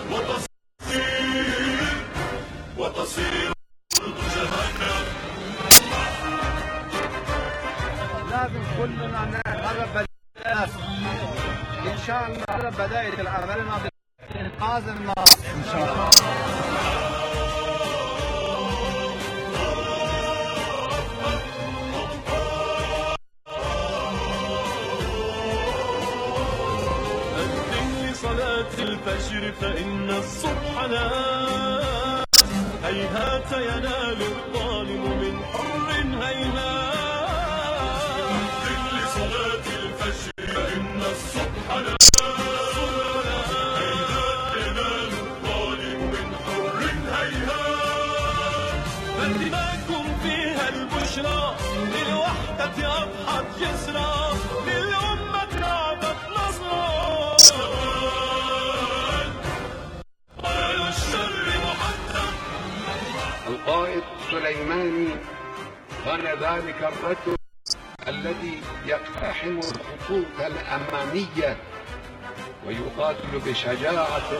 وتصير أرض جهنم لازم كلنا نقرب الناس ان شاء الله بدايه العمل هذا الناس ان شاء الله. صلاة الفجر فإن الصبح نام هيهات ينال الظالم من حر هيهات لصلاة الفجر فإن الصبح نام هيهات ينال الظالم من حر هيهات فدماكم فيها البشرى للوحدة أضحت جسرا للأمة عبت نصرا القائد سليماني كان ذلك الرجل الذي يقتحم الخطوط الأمامية ويقاتل بشجاعة.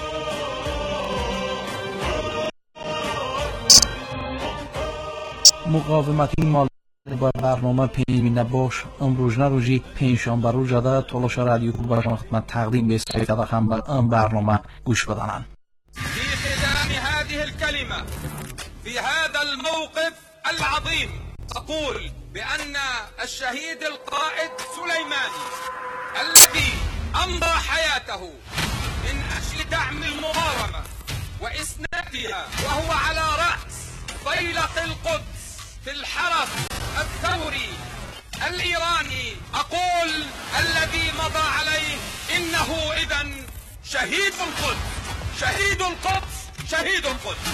مقاومتی مال با برنامه پیمینه باش امروز روزی پنجشنبه روز جدا تلاش رادیو کوبا شما خدمت تقدیم به استفاده هم برنامه گوش بدانند. في ختام هذه الكلمة في هذا الموقف العظيم أقول بأن الشهيد القائد سليماني الذي أمضى حياته من أجل دعم المقاومة وإسنادها وهو على رأس فيلق القدس في الحرس الثوري الإيراني، أقول الذي مضى عليه إنه إذن شهيد القدس، شهيد القدس، شهيد القدس.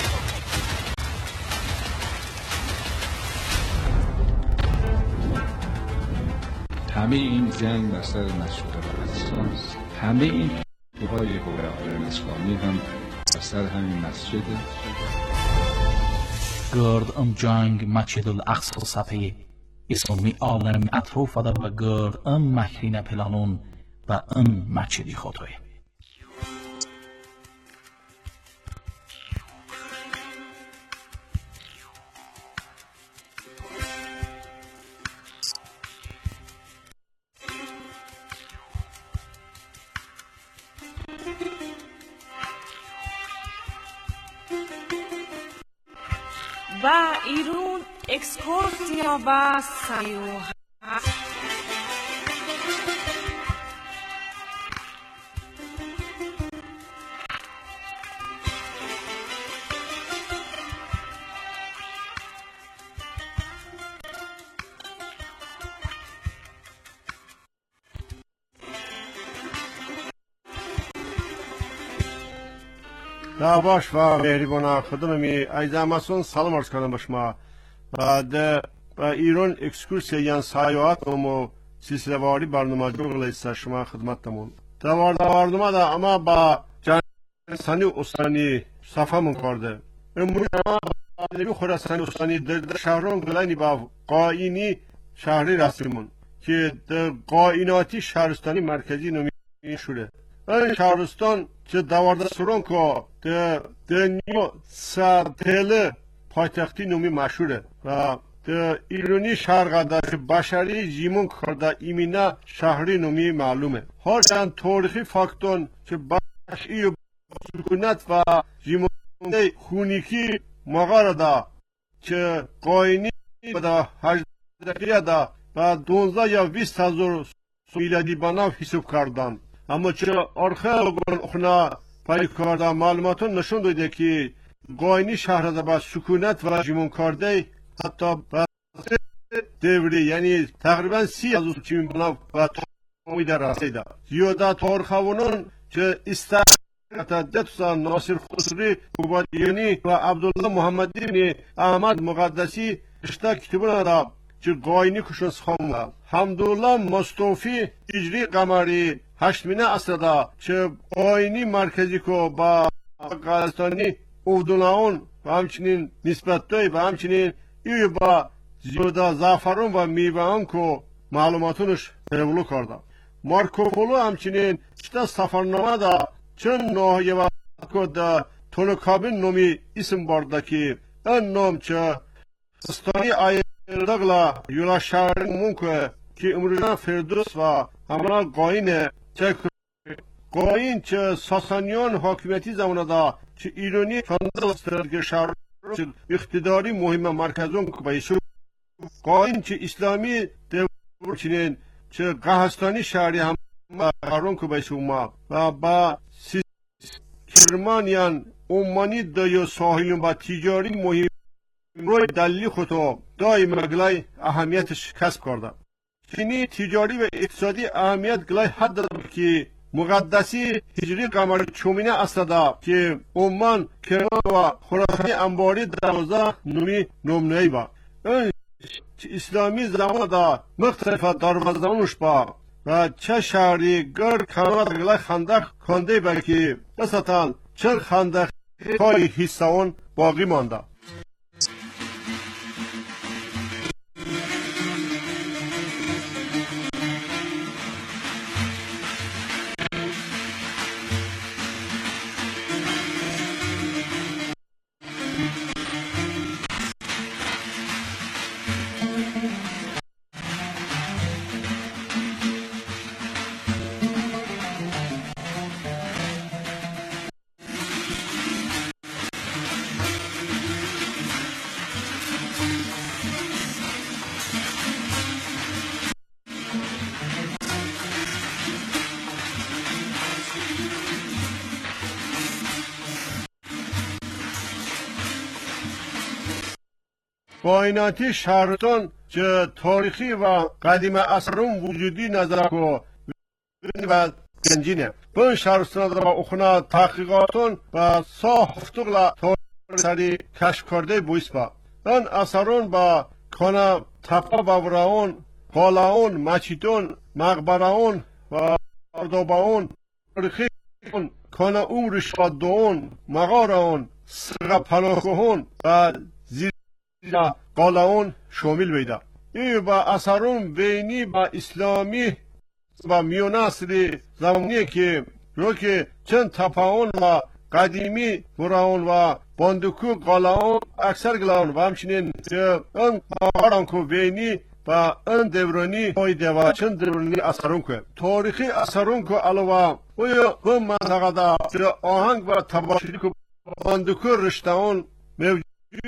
همه این جنگ بر سر مسجد الاقصی است. همه این توهای قوه عالم اسلامی هم بر سر همین مسجده. گرد جنگ مسجد الاقصی صفحه اسلامی عالم اطراف و گرد مکرین پلانون و مسجدی خودوی. و ایرون اکسکورسیا و سیاحت. باش و مهربان خدممی ایزامسون سلام عرض کنم به شما. بعد ایران اکسکورسیا یان سیاحت و سلسله واری برنامه جوغل است شما خدمتتون. برنامه دا اما با جنسانی استانی صفحه من کرده. امروز اما با خراسانی استانی در شهران گلانی با قاینی شهری رسیمون که در قایناتی شهرستانی مرکزی نمی شده. این شهرستان که دوارده سرون که دنیا سرطله پایتختی نومی مشهوره و در ایرانی شهرقدر که بشری جیمون کرده ایمینا شهری نومی معلومه. هرچند تاریخی فاکتون که بشری و سکونت و جیمون خونیکی مغاره دا که قاینی دا 18 دا و 12 یا 20 هزار میلادی بناو حساب کردن. اما چه آرخئولوگان اخنا پیدا کردن معلوماتون نشون داده که قاینی شهر دا با سکونت و جیمون کرده حتی با دوری یعنی تقریبا 30 هزار چیمون بناو و تامی در رسیده. زیادت آرخئولوگان که دتوسان ناصر خسروی کوبادیانی و عبدالله محمدی بن احمد مقدسی اشتا کتبون دا که قاینی کشون سخامه. حمدالله مصطفی هجری قمری 8 عصر که قاینی مرکزی که با قلستانی اودوناون و همچنین نسبت دای و همچنین ایو با زیاده زعفران و میوهان که معلوماتونش تولو کرده. مارکوپولو همچنین اشتا سفرنامه دا چند ناحیه و که دا تولوکابین نومی اسم برده که این نام چه استانی ایردگلا یولا شهرمون که امروزان فردوس و همراه قاینه چه قاین چه ساسانیان حاکمیتی زمانه دا چه ایرانی فندل استراتژی شهر چه اقتداری مهم مرکزون که بایشو قاین چه اسلامی دور چنین چه قهستانی شهری هم قرون که بایشو ما و با کرمانیان اومانی دایو ساحلون با تجاری مهم روی دلیل خودو دایم گلای اهمیتش کسب کرده. چینی تجاری و اقتصادی اهمیت گلای حد داد که مقدسی هجری قمر چومینه اصلا که عمان کرمان و خراسانی انباری 12 نومی نمونهی با این اسلامی زمان دا مختلف دروازه‌انش با و چه شهری گر کرمان گلای خندق کنده با که مثلا چه خندق های حصه اون باقی مانده. کائناتی شهرتان چه تاریخی و قدیم اثرون وجودی نظر کو و گنجینه بن شهرستان و اخنا تحقیقاتون و صاحفتقلا تاریخی کشف کرده بویست با ان اثرون با کانا تپا باوراون قالاون مچیتون مقبراون و اردوباون تاریخی کانا عمر شادون مغاراون سرغ پناهون و زیرا قالاون شامل بیده این با اثرون بینی با اسلامی و میوناصری زمانی که روی چند تپاون و قدیمی براون و باندوکو قالاون اکثر گلاون و همچنین اون مغاران که بینی و اون دورانی هایده و چند دورانی اثرون که تاریخی اثرون که علاوه و منطقه دا آهنگ و تباشری که باندوکو رشتهان موجود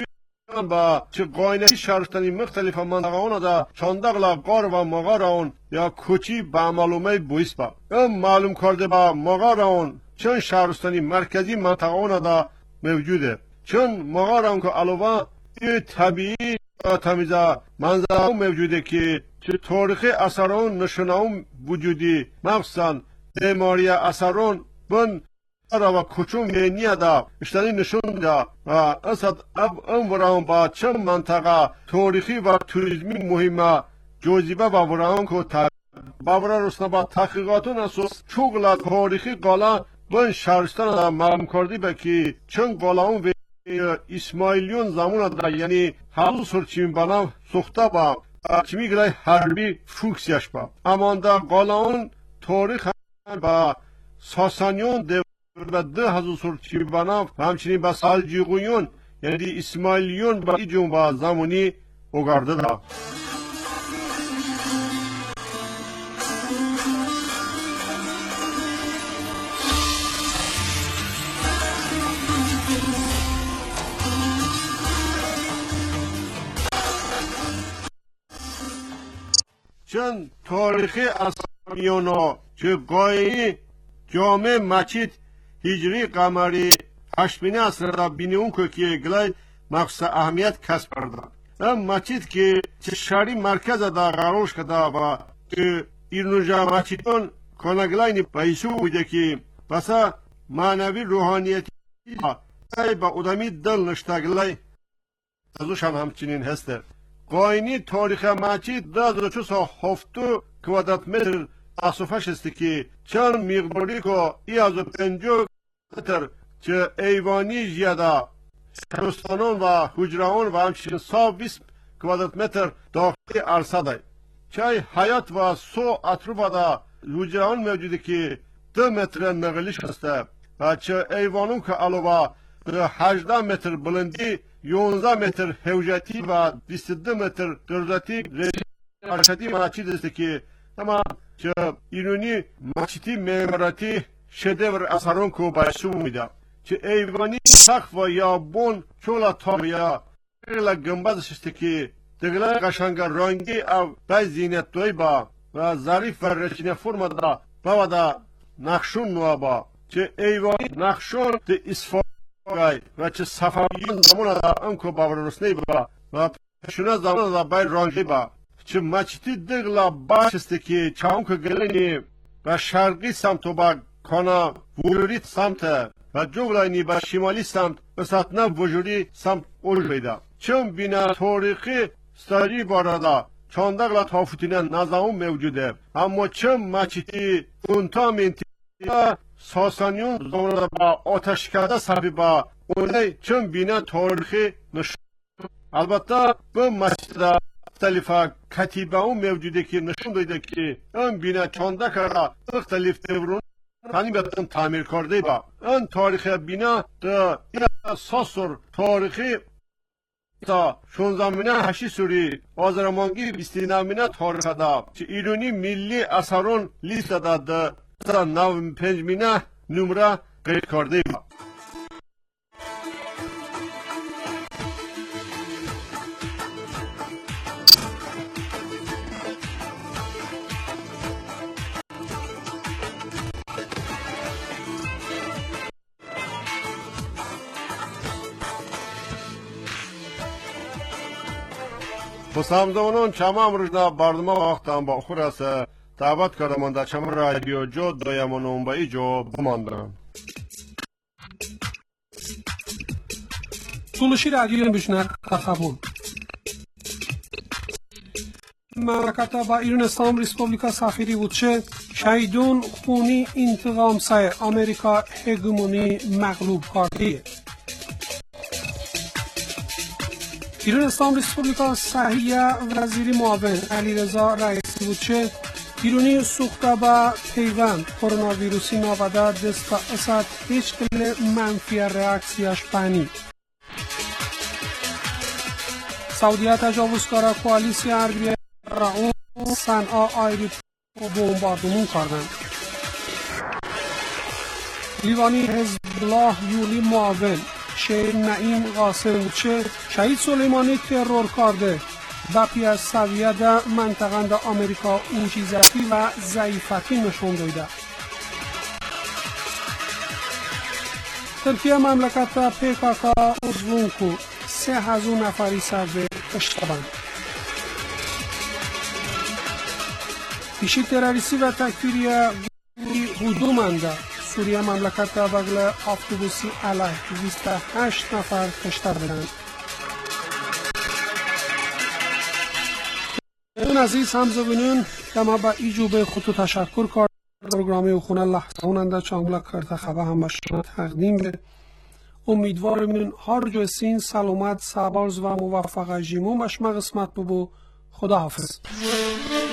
با چه قاینتی شهرستانی مختلف منطقه آن دا چاندقلا قار و مغار آن یا کوچی با معلومه بویست با این معلوم کرده با مغار آن چون شهرستانی مرکزی منطقه آن دا موجوده چون مغار آن که علاوه این طبیعی و تمیزه منظره موجوده که چه تاریخی اثران نشانه وجودی مخصوصا بیماری اثران بن و کوچون بینیه دا اشتری نشون دا و اصد اب وران با چند منطقه تاریخی و توریزمی مهمه جوزیبه و وران که باورا رسنا با تحقیقاتون اساس چوغلا تاریخی قالا بن شهرستان دا معلوم کردی به که چند قالاون و اسماعیلیون زمان دا یعنی حضور سرچین بنا سخته با چمی گلای حربی فوکسیش با اما دا قالاون تاریخ با ساسانیون و 2000 سال بنا و همچنین با سلجوقیون یعنی اسماعیلیون با ایجون با زمانی اوگارده دا چند تاریخی اسلامیونا چه قایی جامع مچید هجری قمری هشتمین عصر را بینیون که گلای مقصد اهمیت کسب کرده ام مچید که چه شهری مرکز دا قرارش کرده و که ایرنوجا مچیدون کنگلاینی بایسو بوده که بسا معنوی روحانیتی با ادامی دل نشتگلای ازوش همچنین هسته قاینی تاریخ مچید 2470 کوادرات متر اصفش است که چند مقداری که ای از 50 متر چه ایوانی زیاده شهرستانان و حجران و همچنین 120 کوادرات متر داخلی عرصه دارد چه حیات و سو اطراف دا حجران موجوده که 2 متر نقلیش هسته و چه ایوانون که علاوه 18 متر بلندی 11 متر حوجتی و 22 متر درجتی حرکتی مچید است که اما چه ایرانی مچیتی معماراتی شدور اثرون که بایسو میده چه ایوانی سقف و یا بون چولا تاق یا خیلی گنبدش است که دگله قشنگ رنگی او بای زینت دوی با و ظریف و رچینه فرم دا با دا نقشون نوا با چه ایوانی نقشون ده اصفاقای و چه صفایون زمان دا انکو باورنسنی با و پشونه زمان دا بای رنگی با چه مچیتی دگلا باش است که چاون که گلینی و شرقی سمت و با کانا وجوری سمت و جغلینی با شمالی سمت و ساتنا وجوری سمت اول بیده چون بینا تاریخی ستاری بارده چاندقلا تافوتینه نظام موجوده اما چون مچیتی اونتا منطقه ساسانیون زمان با آتش کرده صحبی با اونه چون بینا تاریخی نشون البته به مچیده مختلف کتیبه اون موجوده که نشون داده که اون بینا چانده کرده مختلف دورون تنیبتون تعمیر کرده با اون تاریخ بینا دا این ساسور تاریخی تا 16 مینه 8 سوری آزرمانگی 29 مینه تاریخ دا چه ایرانی ملی اثرون لیست داده تا 95 مینه نمره قید کرده با Pusamda çamam rujna bardıma vaktan ba xurası davet karamanda çam radyo jo doyamonun ba ijo bumandan. تولشی رادیو بشنر قبول مملکت با ایران اسلام ریسپوبلیکا سفیری بود چه شهیدون خونی انتقام سای امریکا هگمونی مغلوب کردیه ایران اسلام ریسپوبلیکا صحیح وزیری معاون علیرضا رئیسی بود چه ایرانی سوخته با پیوند کرونا ویروسی 90 دست اسد هیچ کل منفی ریاکسیاش بانی سعودیه تجاوزکارا کوالیسی حربی رعون صنعا آیری بمباردمون کردن لیوانی حزب الله یولی معاون شهر نعیم قاسم چه شهید سلیمانی ترور کرده و پیش سویه ده منطقه ده امریکا اوجیزتی و ضعیفتی نشون داده ترکیه مملکت PKK عضوون کو 3000 نفری سرده اشتبان پیشی تروریستی و تکفیری هدومنده سوریه مملکت بغل اتوبوسی علیه 28 نفر کشته بدن اون عزیز همزبونون که ما با ایجوب خودتو تشکر کرد پروگرامی و خونه لحظه اوننده چانگلا کرده خبه هم با شما تقدیم به امیدوارم هر جو سین سلامت سبارز و موفق جیمون بشما قسمت ببو خدا حافظ